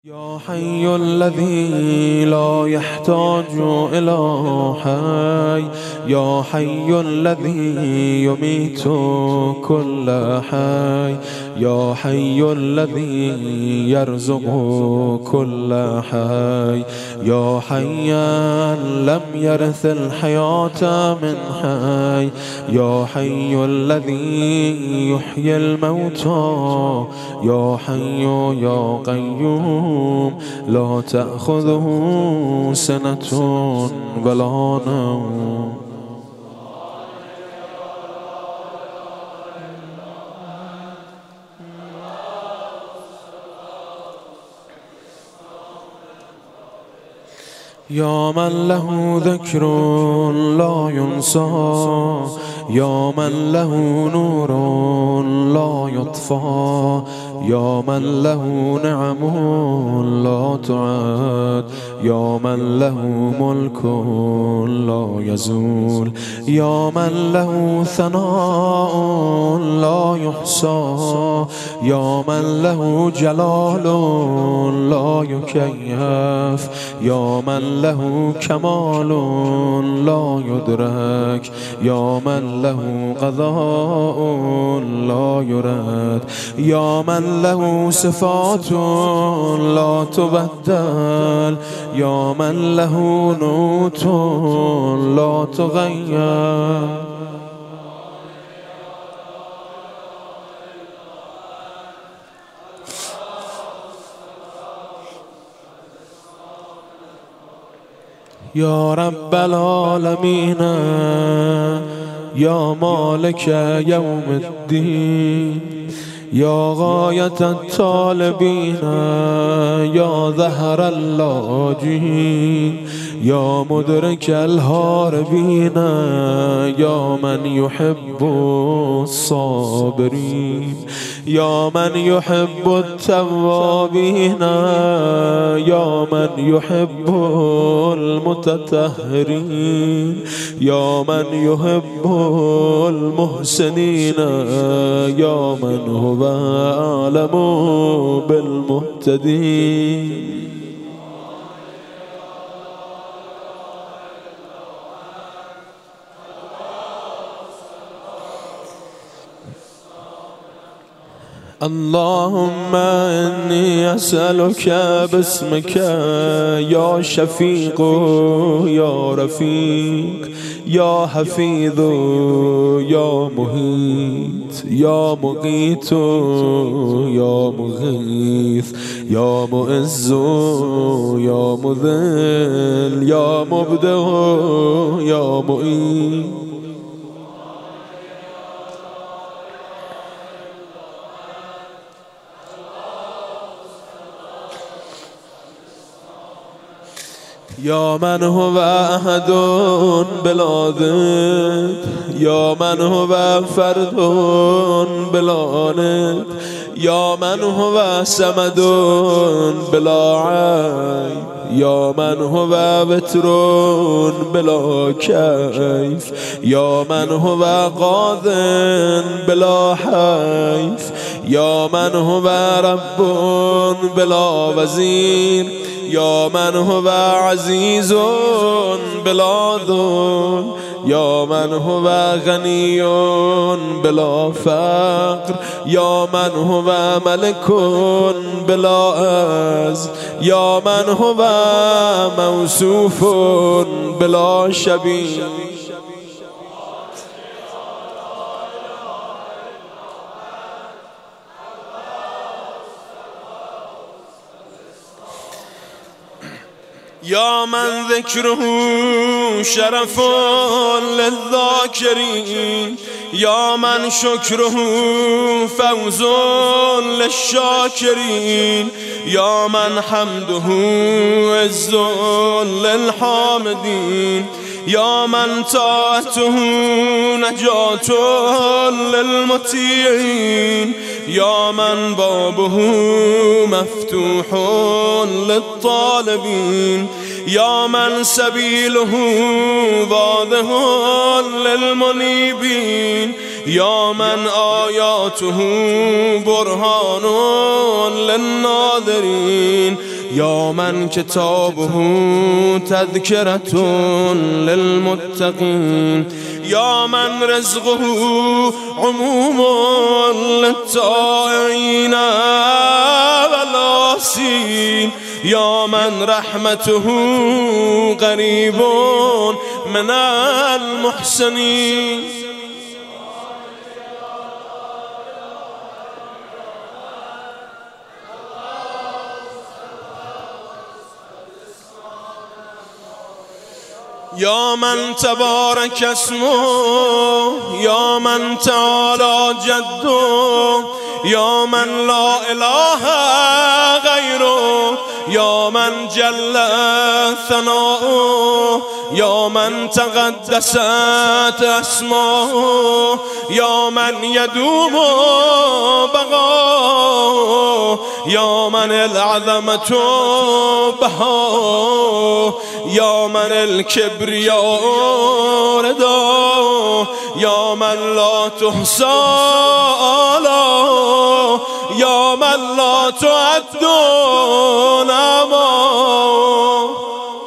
يا حي الذي لا يحتاج إلى حي، يا حي الذي يميت كل حي، يا حي الذي يرزق كل حي، يا حيا لم يرث الحياة من حي، يا حي الذي يحيي الموتى، يا حي يا قيوم لا تأخذه سنة ولا نوم. يا من له ذكر لا ينسى، يا من له نور لا يطفى، يا من له نعم لا تعد، يا من له ملك لا يزول، يا من له ثناء لا يحصى، يا من له جلال لا يكيف، يا من له كمال لا يدرك، يا من له قضاء لا يرد، يا من له صفات لا تبدل، يا من له نوت لا تغير. يا رب العالمين يا مالك يوم الدين، يا غاية الطالبين يا ظهر اللاجين، يا مدرك الهاربين يا من يحب الصابرين، يا من يحب التوابين يا من يحب المتطهرين، يا من يحب المحسنين، يا من هو أعلم بالمهتدين. اللهم إني أسألك باسمك يا شفيق يا رفيق يا حفيظ يا مهيت يا مقيت يا مغيث يا مؤز يا مذل يا مبدع يا معين. يا من هو أحد بلا ضد، يا من هو فرد بلا ند، يا من هو صمد بلا عيب، يا من هو وتر بلا كيف، يا من هو قاض بلا حيف، يا من هو رب بلا وزير، يا من هو عزيز بلا ذل، يا من هو غني بلا فقر، يا من هو ملك بلا عز، يا من هو موصوف بلا شبيه. يا من ذكره شرف للذاكرين، يا من شكره فوز للشاكرين، يا من حمده عز للحامدين، يا من طاعته نجاة للمطيعين، يا من بابه مفتوح للطالبين، يا من سبيله واضح للمنيبين، يا من آياته برهان للناظرين يا من كتابه تذكرة للمتقين يا من رزقه عموم للطائعين والآسين يا من رحمته قريب من المحسنين يا من تبارك اسمه يا من تعالى جده يا من لا إله غيره يا من جل ثناؤه يا من تقدست اسماؤه يا من يدوم بقاؤه يا من العظمة بهاؤه يا من الكبرياء رداؤه يا من لا تحصى آلاؤه يا من لا تعد نعماؤه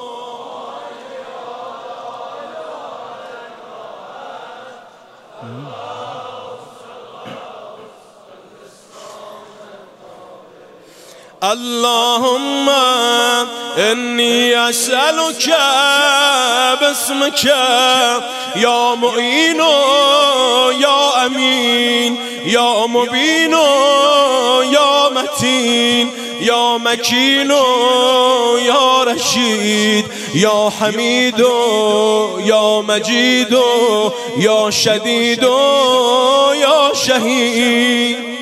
اللهم إني أسألك باسمك يا معين يا أمين يا مبين يا متين يا مكين يا رشيد يا حميد يا مجيد يا شديد يا شهيد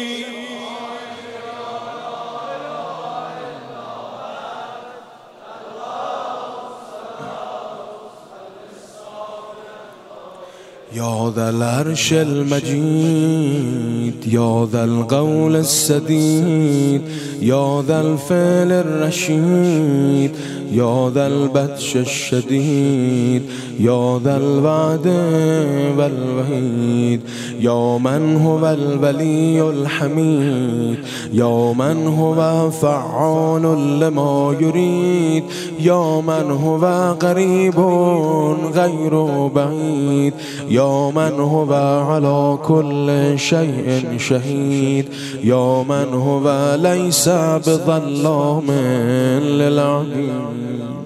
يا ذا العرش المجيد يا ذا القول السديد يا ذا الفعل الرشيد يا ذا البطش الشديد يا ذا الوعد والوعيد يا من هو الولي الحميد يا من هو فعال لما يريد يا من هو قريب غير بعيد يا من هو على كل شيء شهيد يا من هو ليس بظلام للعبيد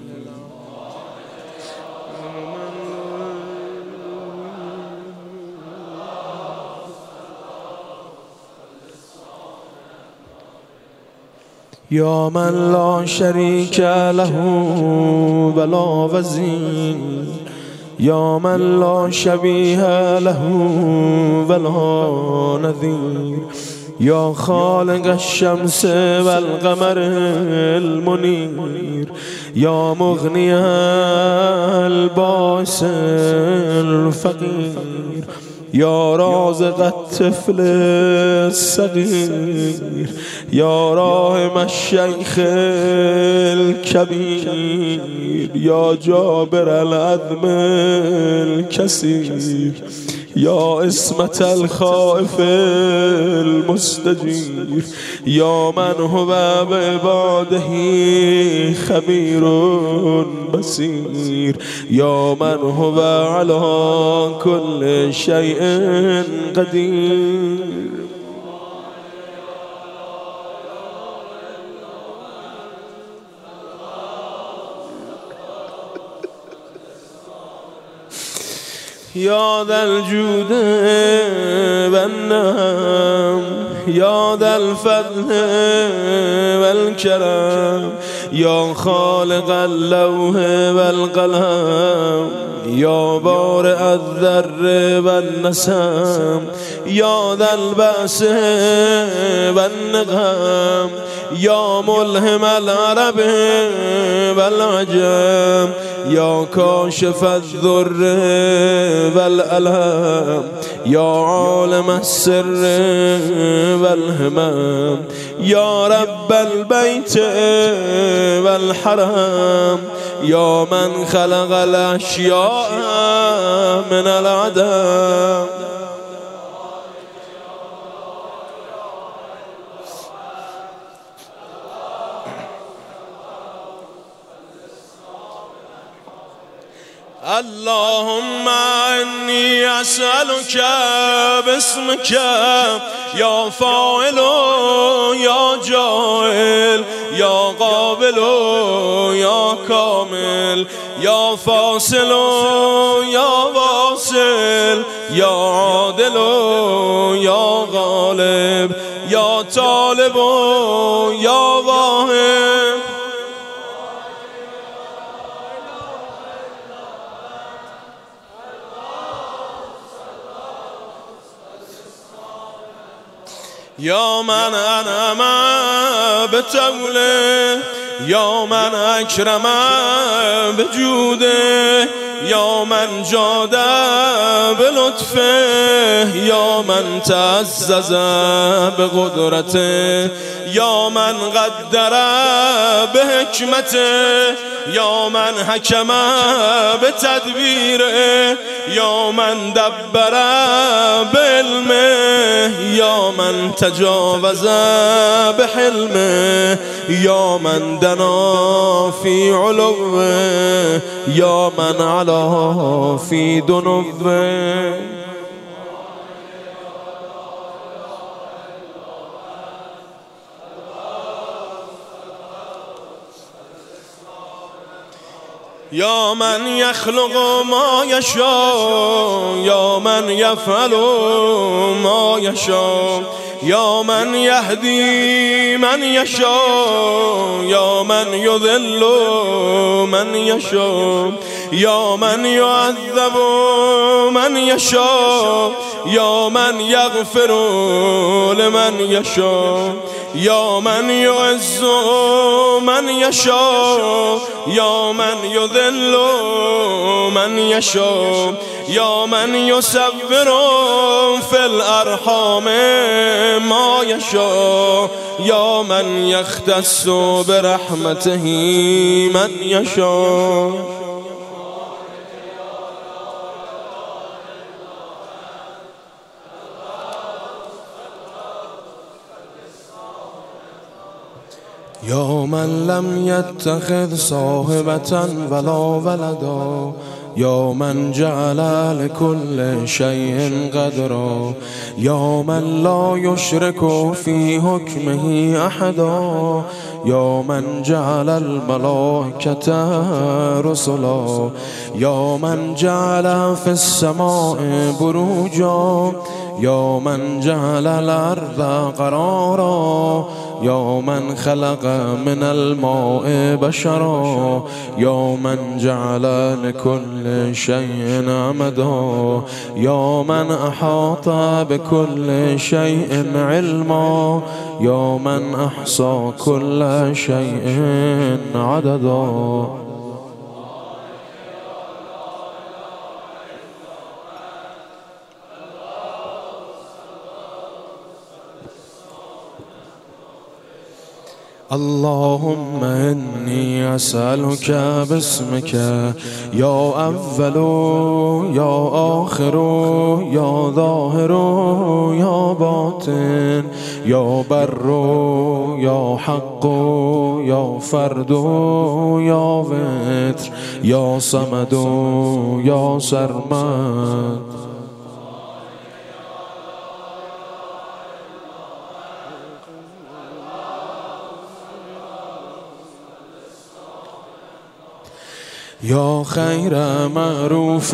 يا من لا شريك له ولا وزير يا من لا شبيه له ولا نذير يا خالق الشمس والقمر المنير يا مغني الباس الفقير يا رازق الطفل الصغير يا راحم الشيخ الكبير يا جابر العظم الكسير يا اسمة الخائف المستجير يا من هو بعباده خبير بصير يا من هو على كل شيء قدير يا ذا الجود والنعم يا ذا الفضل والكرم يا خالق اللوح والقلم يا بارئ الذر والنسم يا ذا البأس والنغم يا ملهم العرب والعجم يا كاشف الذر والألم يا عالم السر والهمم يا رب البيت والحرم يا من خلق الأشياء من العدم اللهم إني أسألك باسمك يا فاعل يا جاعل يا قابل يا كامل يا فاصل يا واصل يا عادل يا غالب يا طالب يا واهب يا من أنعم بتوله يا من أكرم بجوده يا من جاد بلطفه يا من تعزز بقدرته يا من قدر بحكمته يا من حكم بتدبيره يا من دبر بعلمه يا من تجاوز بحلمه يا من دنا في علوه يا من علا في دنوه يا من يخلق ما يشاء يا من يفعل ما يشاء يا من يهدي من يشاء يا من يذل من يشاء يا من يعذب من يشاء يا من يغفر لمن يشاء يا من يعز من يشاء يا من يذل من يشاء يا من يصبر في الأرحام ما يشاء يا من يختص برحمته من يشاء يا من لم يتخذ صاحبة ولا ولدا يا من جعل لكل شيء قدرا يا من لا يشرك في حكمه أحدا يا من جعل الملائكة رسلا يا من جعل في السماء بروجا يا من جعل الأرض قرارا يا من خلق من الماء بشرا يا من جعل لكل شيء عمدا يا من أحاط بكل شيء علما يا من أحصى كل شيء عددا اللهم إني أسألك باسمك يا أول يا آخر يا ظاهر يا باطن يا بر يا حق يا فرد يا وتر يا صمد يا سرمد يا خير معروف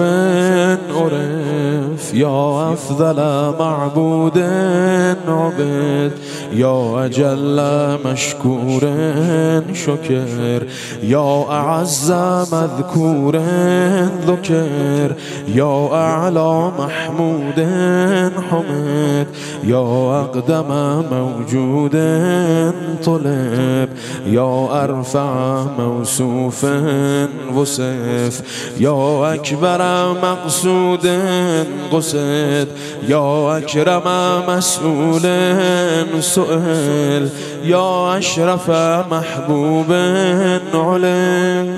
عرف يا أفضل معبود عبد يا أجل مشكور شكر يا أعز مذكور ذكر يا أعلى محمود حمد يا أقدم موجود طلب يا أرفع موصوف وصف يا أكبر مقصود قصد يا أكرم مسؤول سؤال يا أشرف محبوب علم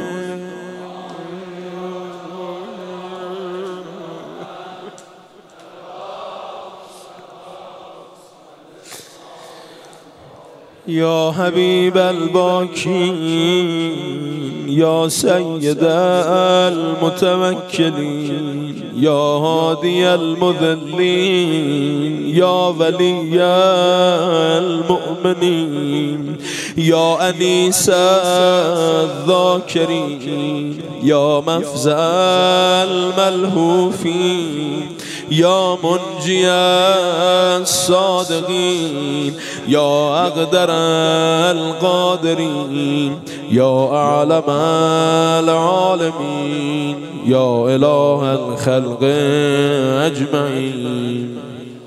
يا حبيب الباكين يا سيد المتوكلين يا هادي المذلين يا ولي المؤمنين يا أنيس الذاكرين يا مفزع الملهوفين يا منجي الصادقين يا أقدر القادرين يا أعلم العالمين يا إله الخلق أجمعين.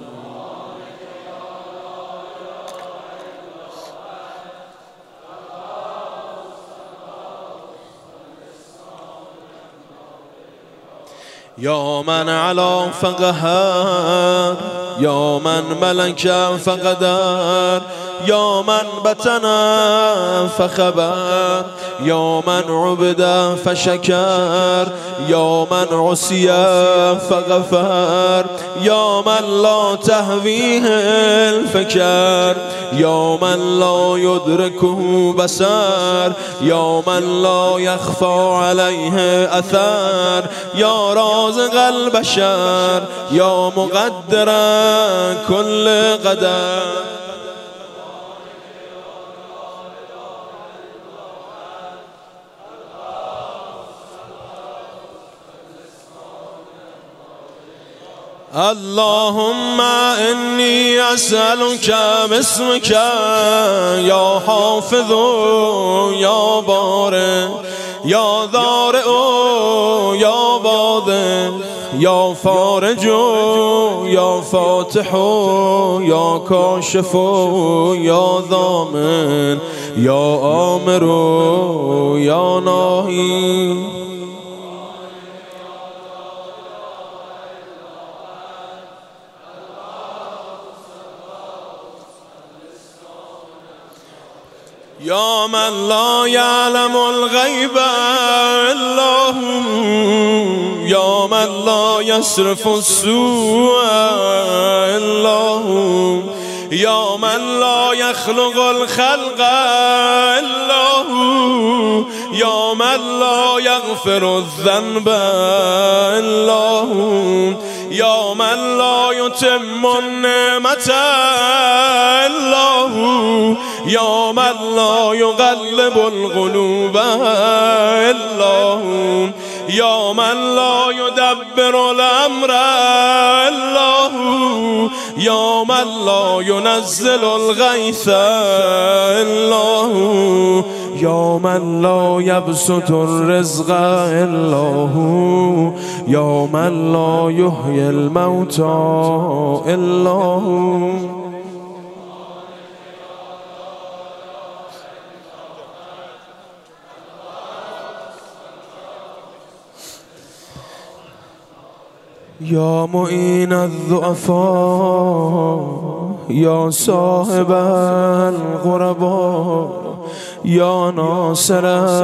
يا من علا فقهر يا من ملك فقدر يا من بتنا فخبر يا من عبد فشكر يا من عصي فغفر يا من لا تهويه الفكر يا من لا يدركه بصر يا من لا يخفى عليه أثر يا رازق البشر يا مقدر كل قدر اللهم إني أسألك باسمك يا حافظ يا بارئ يا ذارئ يا باطن يا فارج يا فاتح يا كاشف يا ضامن يا آمر يا ناهي يا من لا يعلم الغيب إلا هو يا من لا يصرف السوء إلا هو يا من لا يخلق الخلق إلا هو يا من لا يغفر الذنب إلا هو يا من لا يتم النعمة إلا هو يا من لا يغلب القلوب إلا هو يا من لا يدبر الأمر إلا هو يا من لا ينزل الغيث إلا هو يا من لا يبسط الرزق إلا هو يا من لا يحيي الموتى إلا هو يا معين الضعفاء يا صاحب الغرباء يا ناصر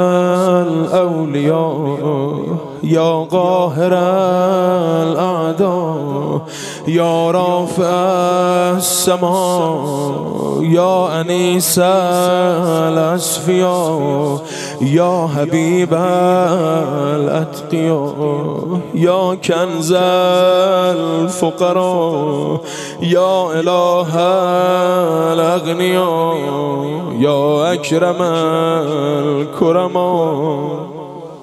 الأولياء يا قاهر الأعداء يا رافع السماء يا أنيس الأصفياء يا حبيب الأتقياء يا كنز الفقراء يا إله الأغنياء يا أكرم الكرماء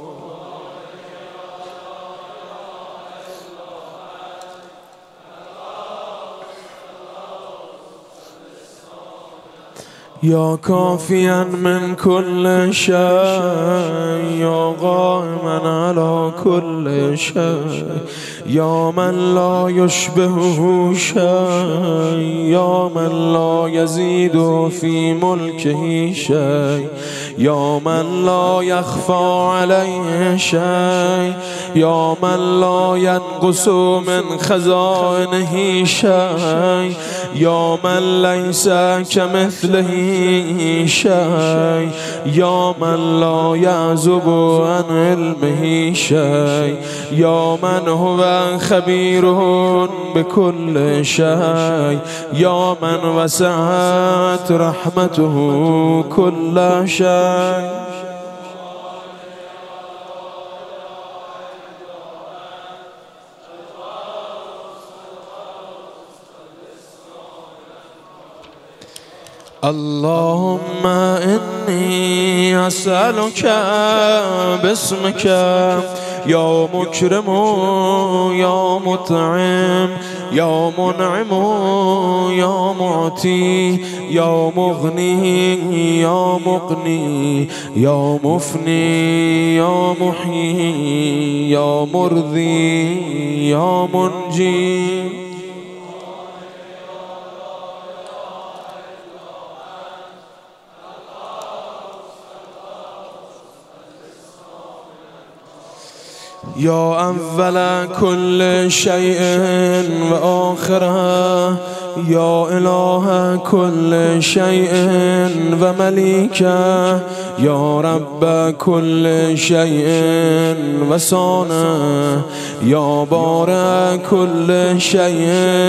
يا كافيا من كل شيء يا قائما على كل شيء يا من لا يشبهه شيء يا من لا يزيد في ملكه شيء يا من لا يخفى عليه شيء يا من لا ينقص من خزائنه شيء يا من ليس كمثله شيء يا من لا يعزب عن علمه شيء يا من هو خبير بكل شيء يا من وسعت رحمته كل شيء اللهم إني أسألك باسمك يا مكرم يا مطعم يا منعم يا معطي يا مغني يا مقني يا مفني يا محيي يا مرضي يا منجي. يا أول كل شيء وآخره يا إله كل شيء ومليكه يا رب كل شيء وصانه يا بارئ كل شيء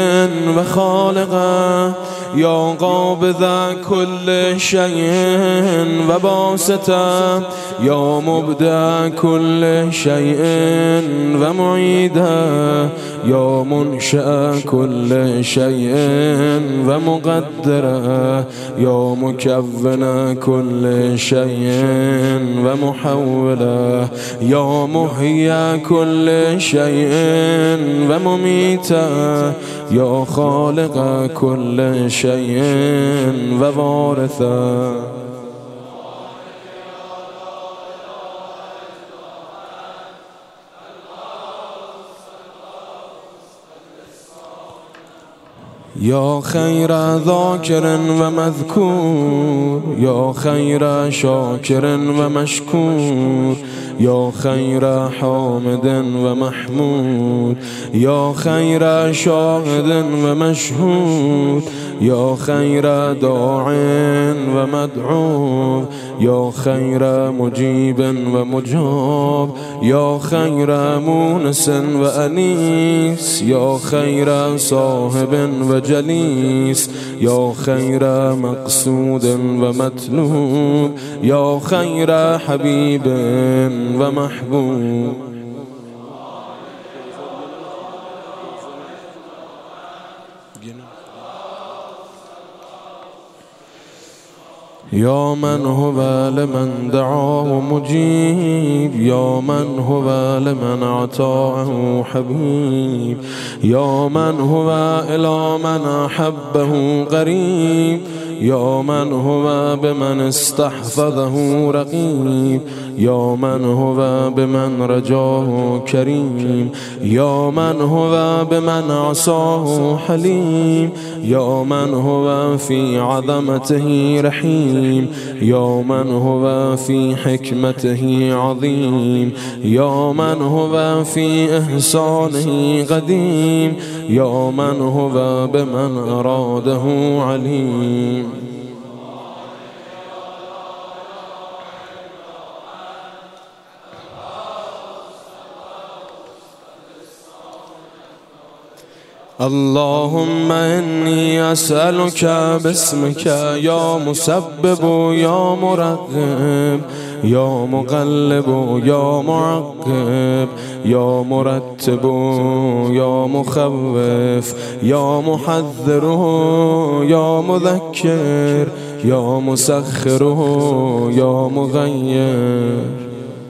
وخالقه يا قابض كل شيء وباسطه يا مبدع كل شيء ومعيده يا منشأ كل شيء ومقدره يا مكون كل شيء ومحوله يا محيي كل شيء ومميته يا خالق كل شيء ووارثه. يا خير ذاكر ومذكور يا خير شاكر ومشكور يا خير حامد ومحمود يا خير شاهد ومشهود يا خير داع ومدعو يا خير مجيب ومجاب يا خير مونس وأنيس يا خير صاحب وجليس يا خير مقصود ومطلوب يا خير حبيب ومحبوب. يا من هو لمن دعاه مجيب يا من هو لمن أعطاه حبيب يا من هو إلى من أحبه قريب يا من هو بمن استحفظه رقيب يا من هو بمن رجاه كريم يا من هو بمن عصاه حليم يا من هو في عظمته رحيم يا من هو في حكمته عظيم يا من هو في إحسانه قديم يا من هو بمن أراده عليم. اللهم إني أسألك باسمك يا مسبب يا مرغب يا مقلب يا معقب يا مرتب يا مخوف يا محذر يا مذكر يا مسخر يا مغير.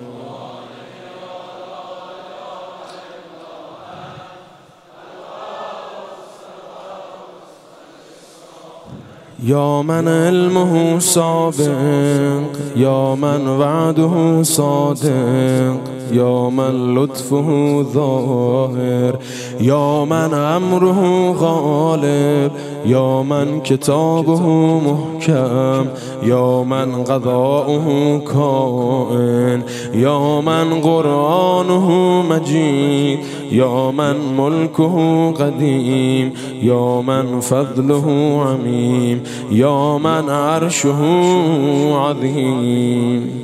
يا من علمه سابق يا من وعده صادق يا من لطفه ظاهر يا من أمره غالب يا من كتابه محكم يا من قضاؤه كائن يا من قرآنه مجيد يا من ملكه قديم يا من فضله عميم يا من عرشه عظيم.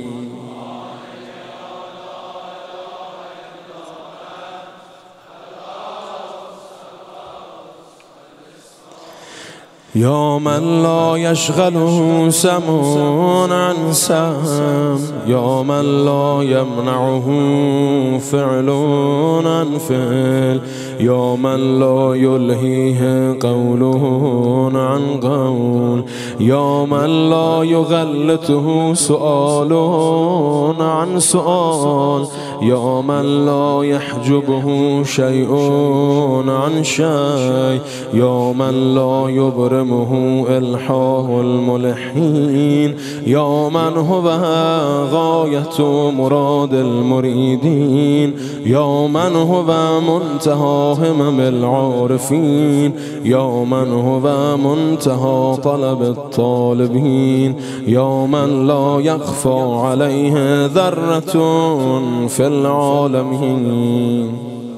يا من لا يشغله سم عن سم، يا من لا يمنعه فعل عن فعل، يا من لا يلهيه قوله عن قول، يا من لا يغلطه سؤال عن سؤال، يا من لا يحجبه شيء عن شيء، يا من لا يبرمه إلحاه الملحين، يا من هو غاية مراد المريدين، يا من هو منتهى همم العارفين، يا من هو منتهى طلب الطالبين، يا من لا يخفى عليه ذرة في العالمين.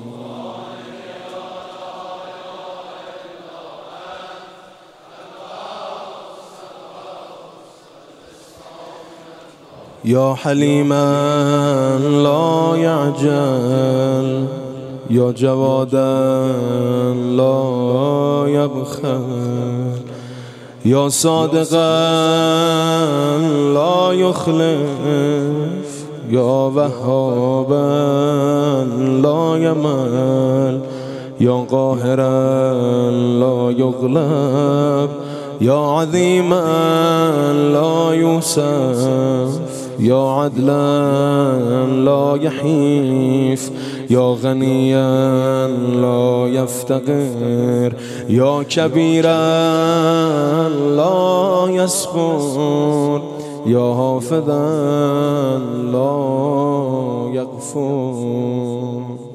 يا حليما لا يعجل، يا جوادا لا يبخل، يا صادقا لا يخلف، يا وهابا لا يمل، يا قاهرا لا يغلب، يا عظيما لا يوصف، يا عدلا لا يحيف، يا غنيا لا يفتقر، يا كبيرا لا يسقط، يا حافظا لا يغفر.